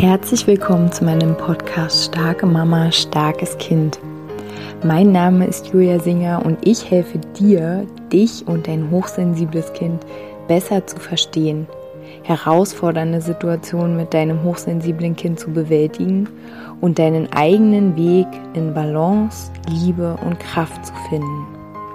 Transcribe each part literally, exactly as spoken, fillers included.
Herzlich willkommen zu meinem Podcast Starke Mama, starkes Kind. Mein Name ist Julia Singer und ich helfe dir, dich und dein hochsensibles Kind besser zu verstehen, herausfordernde Situationen mit deinem hochsensiblen Kind zu bewältigen und deinen eigenen Weg in Balance, Liebe und Kraft zu finden.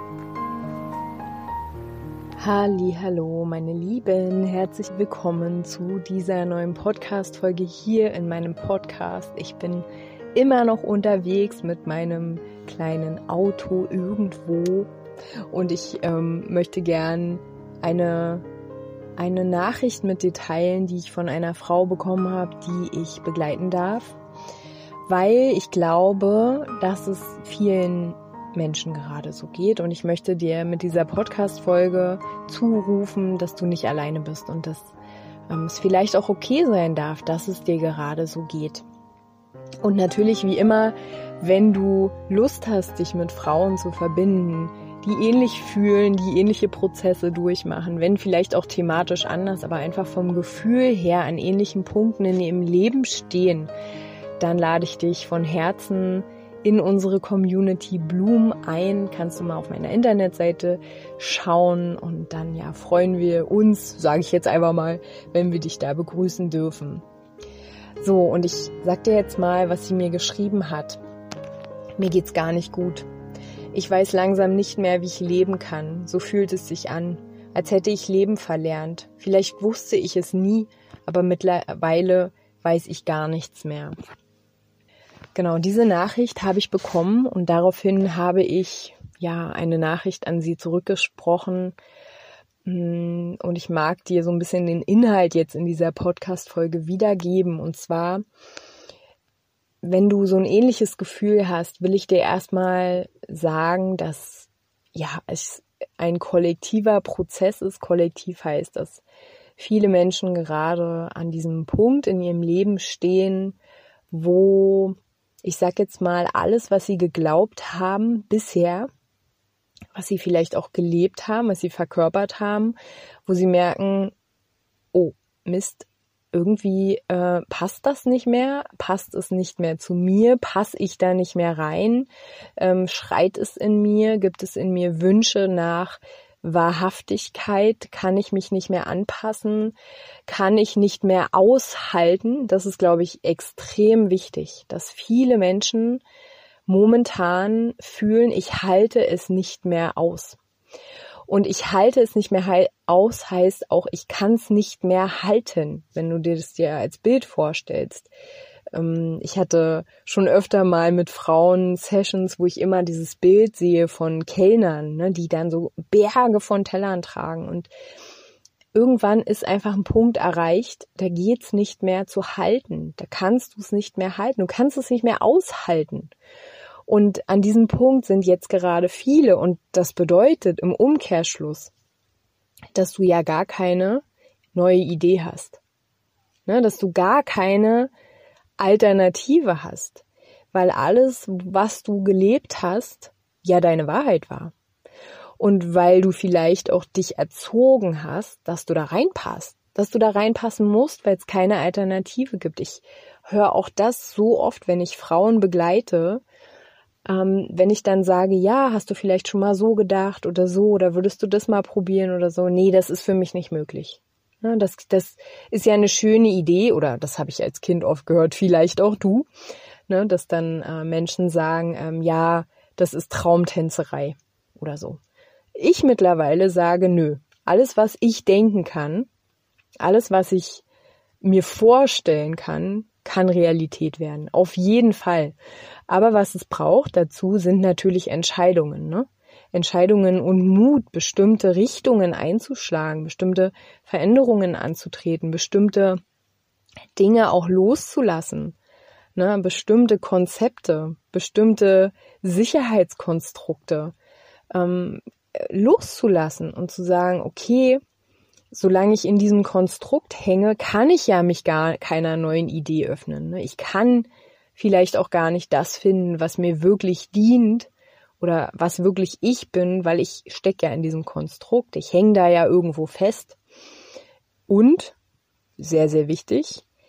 Hallihallo, meine Lieben, herzlich willkommen zu dieser neuen Podcast-Folge hier in meinem Podcast. Ich bin immer noch unterwegs mit meinem kleinen Auto irgendwo und ich ähm, möchte gern eine, eine Nachricht mit dir teilen, die ich von einer Frau bekommen habe, die ich begleiten darf, weil ich glaube, dass es vielen Menschen gerade so geht und ich möchte dir mit dieser Podcast-Folge zurufen, dass du nicht alleine bist und dass ähm, es vielleicht auch okay sein darf, dass es dir gerade so geht. Und natürlich wie immer, wenn du Lust hast, dich mit Frauen zu verbinden, die ähnlich fühlen, die ähnliche Prozesse durchmachen, wenn vielleicht auch thematisch anders, aber einfach vom Gefühl her an ähnlichen Punkten in ihrem Leben stehen, dann lade ich dich von Herzen in unsere Community Bloom ein. Kannst du mal auf meiner Internetseite schauen und dann ja freuen wir uns, sage ich jetzt einfach mal, wenn wir dich da begrüßen dürfen. So, und ich sag dir jetzt mal, was sie mir geschrieben hat. Mir geht's gar nicht gut. Ich weiß langsam nicht mehr, wie ich leben kann. So fühlt es sich an, als hätte ich Leben verlernt. Vielleicht wusste ich es nie, aber mittlerweile weiß ich gar nichts mehr. Genau, diese Nachricht habe ich bekommen und daraufhin habe ich ja eine Nachricht an sie zurückgesprochen und ich mag dir so ein bisschen den Inhalt jetzt in dieser Podcast-Folge wiedergeben. Und zwar, wenn du so ein ähnliches Gefühl hast, will ich dir erstmal sagen, dass ja es ein kollektiver Prozess ist. Kollektiv heißt, dass viele Menschen gerade an diesem Punkt in ihrem Leben stehen, wo ich sag jetzt mal, alles, was sie geglaubt haben bisher, was sie vielleicht auch gelebt haben, was sie verkörpert haben, wo sie merken, oh Mist, irgendwie äh, passt das nicht mehr, passt es nicht mehr zu mir, passe ich da nicht mehr rein, ähm, schreit es in mir, gibt es in mir Wünsche nach Wahrhaftigkeit, kann ich mich nicht mehr anpassen, kann ich nicht mehr aushalten. Das ist, glaube ich, extrem wichtig, dass viele Menschen momentan fühlen, ich halte es nicht mehr aus. Und ich halte es nicht mehr aus heißt auch, ich kann es nicht mehr halten, wenn du dir das dir als Bild vorstellst. Ich hatte schon öfter mal mit Frauen Sessions, wo ich immer dieses Bild sehe von Kellnern, ne, die dann so Berge von Tellern tragen. Und irgendwann ist einfach ein Punkt erreicht, da geht's nicht mehr zu halten. Da kannst du es nicht mehr halten. Du kannst es nicht mehr aushalten. Und an diesem Punkt sind jetzt gerade viele. Und das bedeutet im Umkehrschluss, dass du ja gar keine neue Idee hast. Ne, dass du gar keine Alternative hast, weil alles, was du gelebt hast, ja deine Wahrheit war. Und weil du vielleicht auch dich erzogen hast, dass du da reinpasst, dass du da reinpassen musst, weil es keine Alternative gibt. Ich höre auch das so oft, wenn ich Frauen begleite, ähm, wenn ich dann sage, ja, hast du vielleicht schon mal so gedacht oder so, oder würdest du das mal probieren oder so? Nee, das ist für mich nicht möglich. Ja, das, das ist ja eine schöne Idee, oder das habe ich als Kind oft gehört, vielleicht auch du, ne, dass dann äh, Menschen sagen, ähm, ja, das ist Traumtänzerei oder so. Ich mittlerweile sage, nö, alles, was ich denken kann, alles, was ich mir vorstellen kann, kann Realität werden, auf jeden Fall. Aber was es braucht dazu, sind natürlich Entscheidungen, ne? Entscheidungen und Mut, bestimmte Richtungen einzuschlagen, bestimmte Veränderungen anzutreten, bestimmte Dinge auch loszulassen, ne, bestimmte Konzepte, bestimmte Sicherheitskonstrukte ähm, loszulassen und zu sagen, okay, solange ich in diesem Konstrukt hänge, kann ich ja mich gar keiner neuen Idee öffnen. Ne? Ich kann vielleicht auch gar nicht das finden, was mir wirklich dient, oder was wirklich ich bin, weil ich stecke ja in diesem Konstrukt, ich hänge da ja irgendwo fest. Und, sehr, sehr wichtig,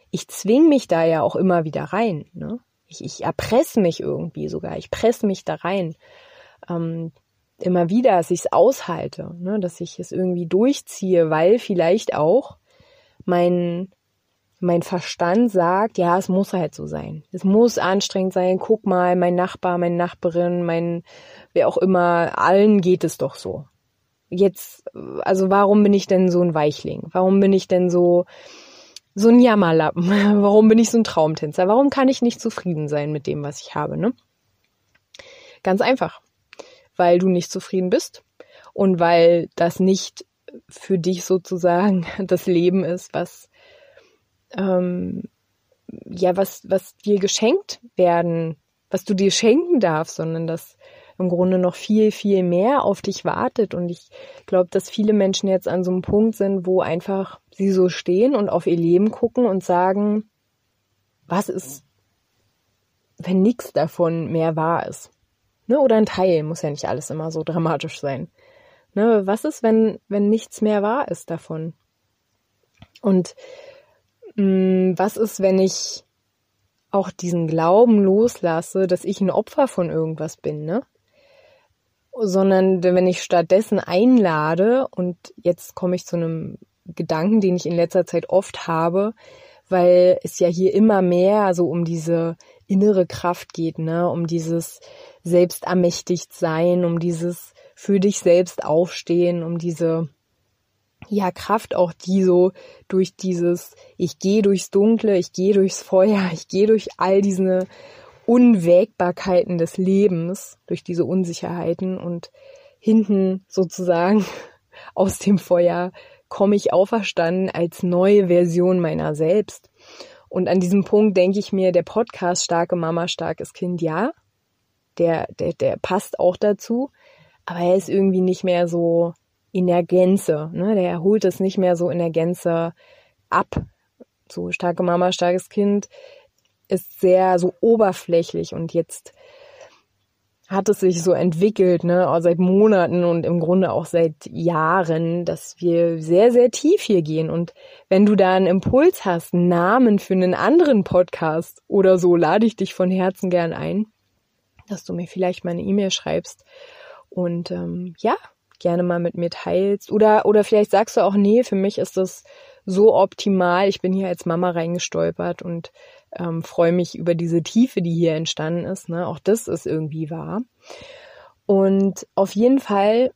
ich zwinge mich da ja auch immer wieder rein, ne? Ich, ich erpresse mich irgendwie sogar, ich presse mich da rein. Ähm, immer wieder, dass ich es aushalte, ne? Dass ich es irgendwie durchziehe, weil vielleicht auch mein, mein Verstand sagt, ja, es muss halt so sein. Es muss anstrengend sein. Guck mal, mein Nachbar, meine Nachbarin, mein, wer auch immer, allen geht es doch so. Jetzt, also warum bin ich denn so ein Weichling? Warum bin ich denn so so ein Jammerlappen? Warum bin ich so ein Traumtänzer? Warum kann ich nicht zufrieden sein mit dem, was ich habe, ne? Ganz einfach, weil du nicht zufrieden bist und weil das nicht für dich sozusagen das Leben ist, was ähm, ja was was dir geschenkt werden, was du dir schenken darfst, sondern dass im Grunde noch viel, viel mehr auf dich wartet. Und ich glaube, dass viele Menschen jetzt an so einem Punkt sind, wo einfach sie so stehen und auf ihr Leben gucken und sagen, was ist, wenn nichts davon mehr wahr ist? Ne? Oder ein Teil, muss ja nicht alles immer so dramatisch sein. Ne? Was ist, wenn, wenn nichts mehr wahr ist davon? Und mh, was ist, wenn ich auch diesen Glauben loslasse, dass ich ein Opfer von irgendwas bin, ne? Sondern wenn ich stattdessen einlade, und jetzt komme ich zu einem Gedanken, den ich in letzter Zeit oft habe, weil es ja hier immer mehr so um diese innere Kraft geht, ne, um dieses Selbstermächtigtsein, um dieses für dich selbst aufstehen, um diese ja Kraft auch, die so durch dieses ich gehe durchs Dunkle, ich gehe durchs Feuer, ich gehe durch all diese Unwägbarkeiten des Lebens, durch diese Unsicherheiten, und hinten sozusagen aus dem Feuer komme ich auferstanden als neue Version meiner selbst. Und an diesem Punkt denke ich mir, der Podcast Starke Mama, starkes Kind, ja, der, der, der passt auch dazu, aber er ist irgendwie nicht mehr so in der Gänze, ne? Der holt es nicht mehr so in der Gänze ab. So Starke Mama, starkes Kind ist sehr so oberflächlich, und jetzt hat es sich so entwickelt, ne, auch seit Monaten und im Grunde auch seit Jahren, dass wir sehr, sehr tief hier gehen. Und wenn du da einen Impuls hast, einen Namen für einen anderen Podcast oder so, lade ich dich von Herzen gern ein, dass du mir vielleicht mal eine E-Mail schreibst und ähm, ja, gerne mal mit mir teilst. Oder oder vielleicht sagst du auch, nee, für mich ist das so optimal. Ich bin hier als Mama reingestolpert und ähm, freue mich über diese Tiefe, die hier entstanden ist. Ne? Auch das ist irgendwie wahr. Und auf jeden Fall,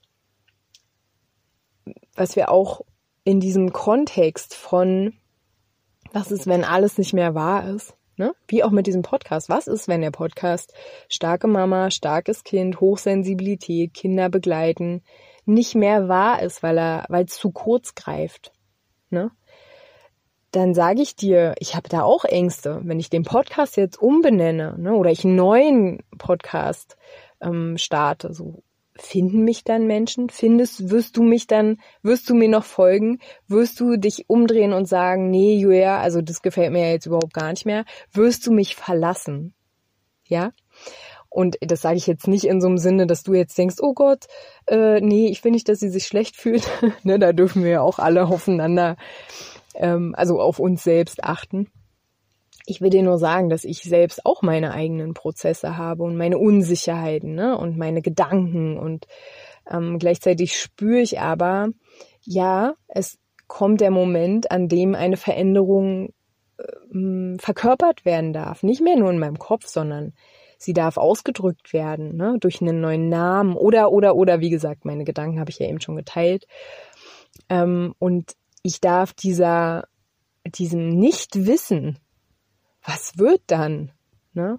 was wir auch in diesem Kontext von, was ist, wenn alles nicht mehr wahr ist, ne? Wie auch mit diesem Podcast. Was ist, wenn der Podcast Starke Mama, starkes Kind, Hochsensibilität, Kinder begleiten, nicht mehr wahr ist, weil er, weil es zu kurz greift, ne? Dann sage ich dir, ich habe da auch Ängste, wenn ich den Podcast jetzt umbenenne, ne, oder ich einen neuen Podcast ähm, starte. So, finden mich dann Menschen? Findest, wirst du mich dann, wirst du mir noch folgen? Wirst du dich umdrehen und sagen, nee, Julia, also das gefällt mir ja jetzt überhaupt gar nicht mehr. Wirst du mich verlassen? Ja? Und das sage ich jetzt nicht in so einem Sinne, dass du jetzt denkst, oh Gott, äh, nee, ich will nicht, dass sie sich schlecht fühlt. Ne, da dürfen wir ja auch alle aufeinander, ähm, also auf uns selbst achten. Ich will dir nur sagen, dass ich selbst auch meine eigenen Prozesse habe und meine Unsicherheiten, ne, und meine Gedanken, und ähm, gleichzeitig spüre ich aber, ja, es kommt der Moment, an dem eine Veränderung äh, verkörpert werden darf. Nicht mehr nur in meinem Kopf, sondern sie darf ausgedrückt werden, ne, durch einen neuen Namen oder, oder, oder, wie gesagt, meine Gedanken habe ich ja eben schon geteilt. Ähm, und ich darf dieser, diesem Nichtwissen, was wird dann, ne,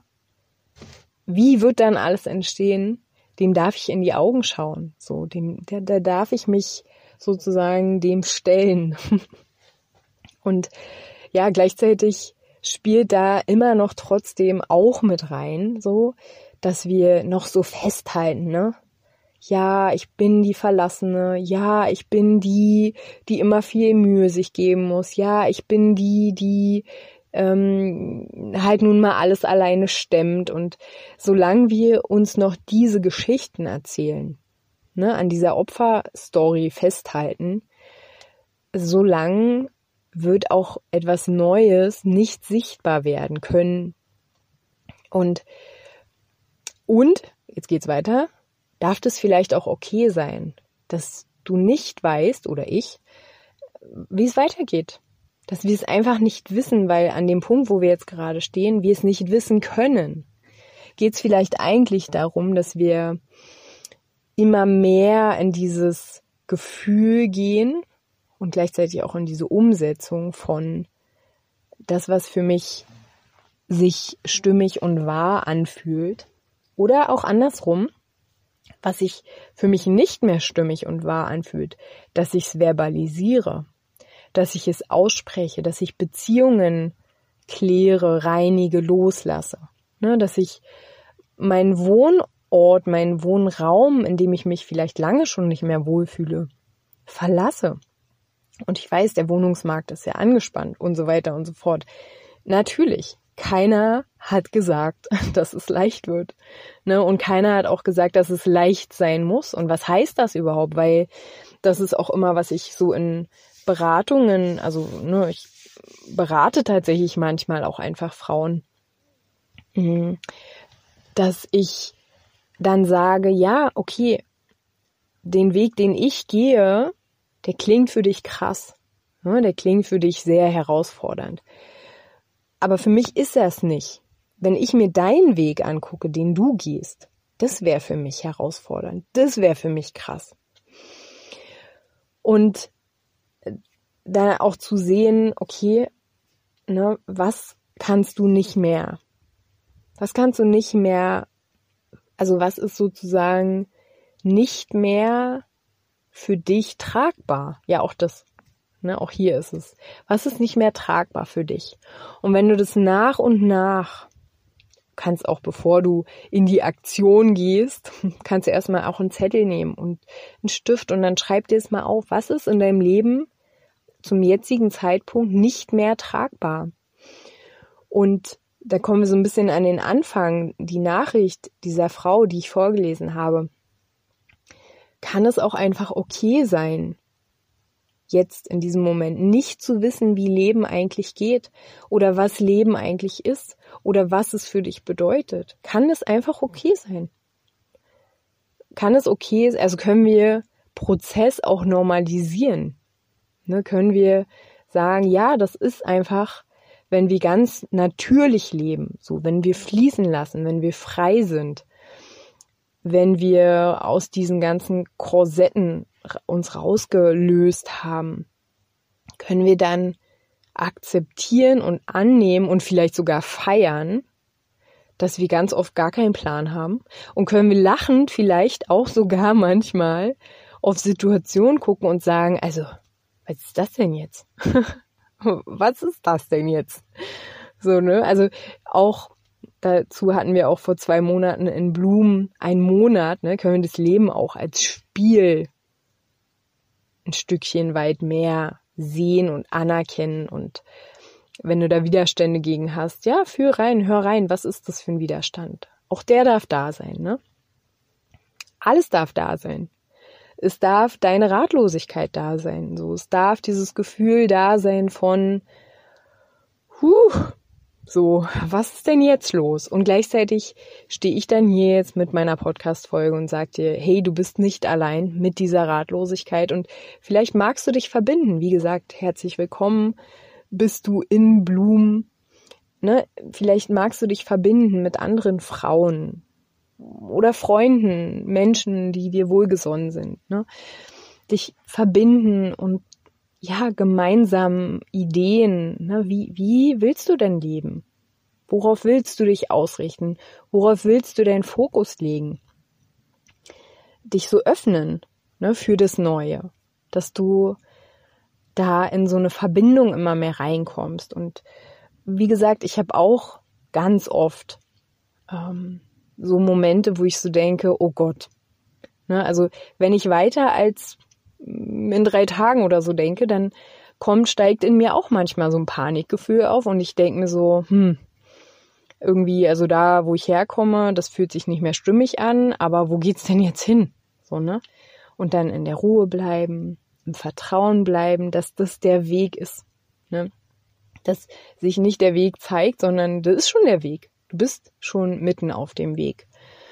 wie wird dann alles entstehen, dem darf ich in die Augen schauen, so, dem, da, da darf ich mich sozusagen dem stellen. Und ja, gleichzeitig spielt da immer noch trotzdem auch mit rein, so, dass wir noch so festhalten, ne? Ja, ich bin die Verlassene. Ja, ich bin die, die immer viel Mühe sich geben muss. Ja, ich bin die, die ähm, halt nun mal alles alleine stemmt. Und solange wir uns noch diese Geschichten erzählen, ne, an dieser Opferstory festhalten, solange wird auch etwas Neues nicht sichtbar werden können. Und, und, jetzt geht's weiter, darf das vielleicht auch okay sein, dass du nicht weißt, oder ich, wie es weitergeht. Dass wir es einfach nicht wissen, weil an dem Punkt, wo wir jetzt gerade stehen, wir es nicht wissen können. Geht es vielleicht eigentlich darum, dass wir immer mehr in dieses Gefühl gehen und gleichzeitig auch in diese Umsetzung von das, was für mich sich stimmig und wahr anfühlt. Oder auch andersrum, was sich für mich nicht mehr stimmig und wahr anfühlt, dass ich es verbalisiere, dass ich es ausspreche, dass ich Beziehungen kläre, reinige, loslasse. Ne, dass ich meinen Wohnort, meinen Wohnraum, in dem ich mich vielleicht lange schon nicht mehr wohlfühle, verlasse. Und ich weiß, der Wohnungsmarkt ist sehr angespannt und so weiter und so fort. Natürlich, keiner hat gesagt, dass es leicht wird. Ne? Und keiner hat auch gesagt, dass es leicht sein muss. Und was heißt das überhaupt? Weil das ist auch immer, was ich so in Beratungen, also ne, ich berate tatsächlich manchmal auch einfach Frauen, dass ich dann sage, ja, okay, den Weg, den ich gehe, der klingt für dich krass, ne, der klingt für dich sehr herausfordernd. Aber für mich ist er es nicht. Wenn ich mir deinen Weg angucke, den du gehst, das wäre für mich herausfordernd, das wäre für mich krass. Und dann auch zu sehen, okay, ne, was kannst du nicht mehr? Was kannst du nicht mehr, also was ist sozusagen nicht mehr für dich tragbar? Ja, auch das, ne, auch hier ist es. Was ist nicht mehr tragbar für dich? Und wenn du das nach und nach, kannst auch bevor du in die Aktion gehst, kannst du erstmal auch einen Zettel nehmen und einen Stift und dann schreib dir es mal auf, was ist in deinem Leben zum jetzigen Zeitpunkt nicht mehr tragbar. Und da kommen wir so ein bisschen an den Anfang, die Nachricht dieser Frau, die ich vorgelesen habe. Kann es auch einfach okay sein, jetzt in diesem Moment nicht zu wissen, wie Leben eigentlich geht oder was Leben eigentlich ist oder was es für dich bedeutet? Kann es einfach okay sein? Kann es okay sein, also können wir Prozess auch normalisieren? Ne, können wir sagen, ja, das ist einfach, wenn wir ganz natürlich leben, so, wenn wir fließen lassen, wenn wir frei sind, wenn wir aus diesen ganzen Korsetten uns rausgelöst haben, können wir dann akzeptieren und annehmen und vielleicht sogar feiern, dass wir ganz oft gar keinen Plan haben und können wir lachend vielleicht auch sogar manchmal auf Situationen gucken und sagen, also, was ist das denn jetzt? Was ist das denn jetzt? So, ne? Also auch dazu hatten wir auch vor zwei Monaten in Bloom einen Monat, ne? Können wir das Leben auch als Spiel ein Stückchen weit mehr sehen und anerkennen. Und wenn du da Widerstände gegen hast, ja, führ rein, hör rein, was ist das für ein Widerstand? Auch der darf da sein, ne? Alles darf da sein. Es darf deine Ratlosigkeit da sein. So, es darf dieses Gefühl da sein von, huh, so, was ist denn jetzt los? Und gleichzeitig stehe ich dann hier jetzt mit meiner Podcast-Folge und sage dir, hey, du bist nicht allein mit dieser Ratlosigkeit und vielleicht magst du dich verbinden. Wie gesagt, herzlich willkommen, bist du in Bloom. Ne? Vielleicht magst du dich verbinden mit anderen Frauen oder Freunden, Menschen, die dir wohlgesonnen sind, ne? Dich verbinden und ja, gemeinsam Ideen, ne? Wie, wie willst du denn leben? Worauf willst du dich ausrichten? Worauf willst du deinen Fokus legen? Dich so öffnen, ne, für das Neue, dass du da in so eine Verbindung immer mehr reinkommst. Und wie gesagt, ich habe auch ganz oft ähm, so Momente, wo ich so denke, oh Gott. Ne, also wenn ich weiter als in drei Tagen oder so denke, dann kommt, steigt in mir auch manchmal so ein Panikgefühl auf und ich denke mir so, hm, irgendwie, also da, wo ich herkomme, das fühlt sich nicht mehr stimmig an, aber wo geht's denn jetzt hin? So, ne? Und dann in der Ruhe bleiben, im Vertrauen bleiben, dass das der Weg ist. ne? Dass sich nicht der Weg zeigt, sondern das ist schon der Weg. Du bist schon mitten auf dem Weg.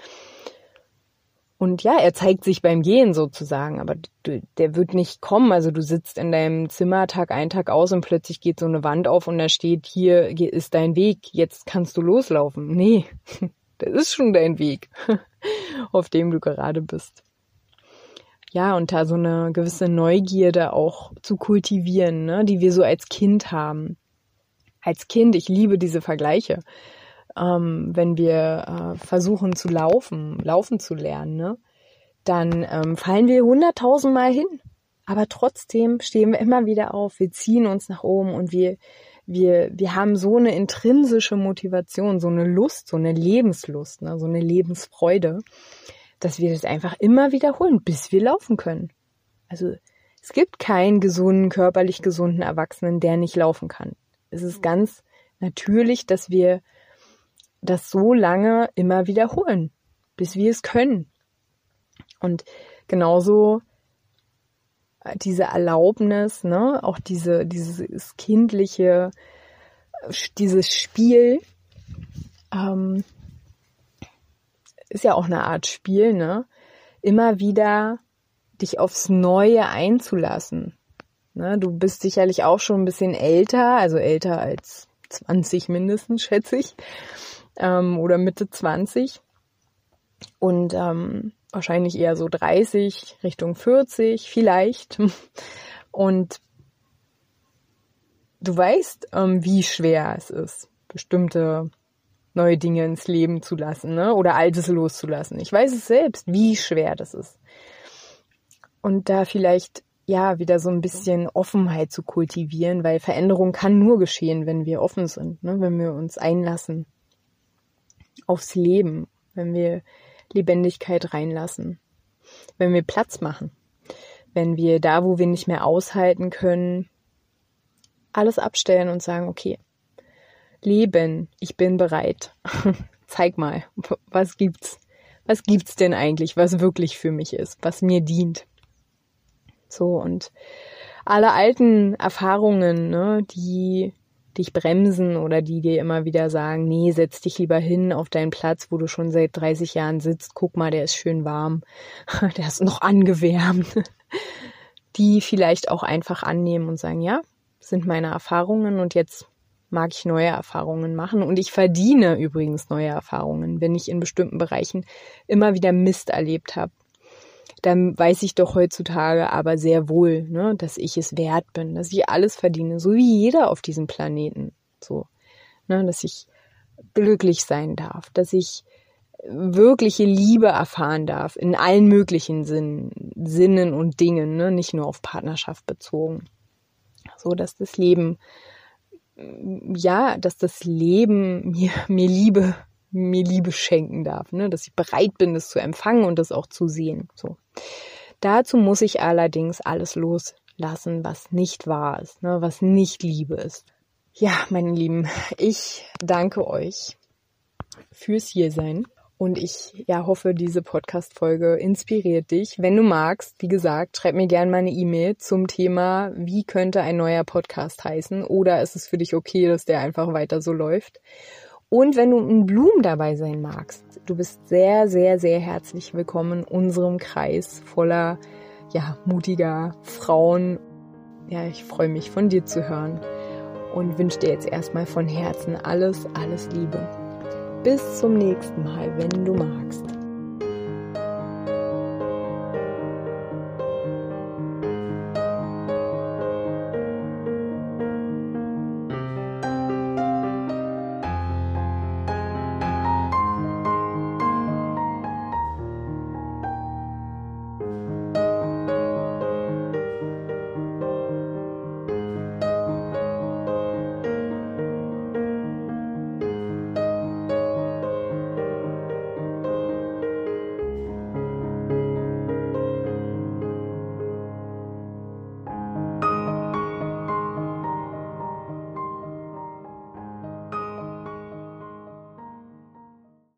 Und ja, er zeigt sich beim Gehen sozusagen, aber du, der wird nicht kommen. Also du sitzt in deinem Zimmer Tag ein, Tag aus und plötzlich geht so eine Wand auf und da steht, hier ist dein Weg, jetzt kannst du loslaufen. Nee, das ist schon dein Weg, auf dem du gerade bist. Ja, und da so eine gewisse Neugierde auch zu kultivieren, ne, die wir so als Kind haben. Als Kind, ich liebe diese Vergleiche. Ähm, wenn wir äh, versuchen zu laufen, laufen zu lernen, ne, dann ähm, fallen wir hunderttausendmal hin. Aber trotzdem stehen wir immer wieder auf, wir ziehen uns nach oben und wir, wir, wir haben so eine intrinsische Motivation, so eine Lust, so eine Lebenslust, ne, so eine Lebensfreude, dass wir das einfach immer wiederholen, bis wir laufen können. Also es gibt keinen gesunden, körperlich gesunden Erwachsenen, der nicht laufen kann. Es ist ganz natürlich, dass wir das so lange immer wiederholen, bis wir es können. Und genauso diese Erlaubnis, ne, auch diese, dieses kindliche, dieses Spiel, ähm, ist ja auch eine Art Spiel, ne, immer wieder dich aufs Neue einzulassen. Ne, du bist sicherlich auch schon ein bisschen älter, also älter als zwanzig mindestens, schätze ich. Ähm, oder Mitte zwanzig und ähm, wahrscheinlich eher so dreißig, Richtung vierzig vielleicht. Und du weißt, ähm, wie schwer es ist, bestimmte neue Dinge ins Leben zu lassen, ne? Oder Altes loszulassen. Ich weiß es selbst, wie schwer das ist. Und da vielleicht ja wieder so ein bisschen Offenheit zu kultivieren, weil Veränderung kann nur geschehen, wenn wir offen sind, ne? Wenn wir uns einlassen aufs Leben, wenn wir Lebendigkeit reinlassen, wenn wir Platz machen, wenn wir da, wo wir nicht mehr aushalten können, alles abstellen und sagen, okay, Leben, ich bin bereit. Zeig mal, was gibt's? Was gibt's denn eigentlich, was wirklich für mich ist, was mir dient? So, und alle alten Erfahrungen, ne, die dich bremsen oder die dir immer wieder sagen, nee, setz dich lieber hin auf deinen Platz, wo du schon seit dreißig Jahren sitzt, guck mal, der ist schön warm, der ist noch angewärmt, die vielleicht auch einfach annehmen und sagen, ja, das sind meine Erfahrungen und jetzt mag ich neue Erfahrungen machen und ich verdiene übrigens neue Erfahrungen, wenn ich in bestimmten Bereichen immer wieder Mist erlebt habe. Dann weiß ich doch heutzutage aber sehr wohl, ne, dass ich es wert bin, dass ich alles verdiene, so wie jeder auf diesem Planeten, so, ne, dass ich glücklich sein darf, dass ich wirkliche Liebe erfahren darf, in allen möglichen Sinnen, Sinnen und Dingen, ne, nicht nur auf Partnerschaft bezogen, so, dass das Leben, ja, dass das Leben mir, mir Liebe mir Liebe schenken darf, ne? Dass ich bereit bin, das zu empfangen und das auch zu sehen. So. Dazu muss ich allerdings alles loslassen, was nicht wahr ist, ne? Was nicht Liebe ist. Ja, meine Lieben, ich danke euch fürs Hiersein und ich ja hoffe, diese Podcast-Folge inspiriert dich. Wenn du magst, wie gesagt, schreib mir gerne mal eine E-Mail zum Thema, wie könnte ein neuer Podcast heißen oder ist es für dich okay, dass der einfach weiter so läuft? Und wenn du in Bloom dabei sein magst, du bist sehr, sehr, sehr herzlich willkommen in unserem Kreis voller, ja, mutiger Frauen. Ja, ich freue mich, von dir zu hören und wünsche dir jetzt erstmal von Herzen alles, alles Liebe. Bis zum nächsten Mal, wenn du magst.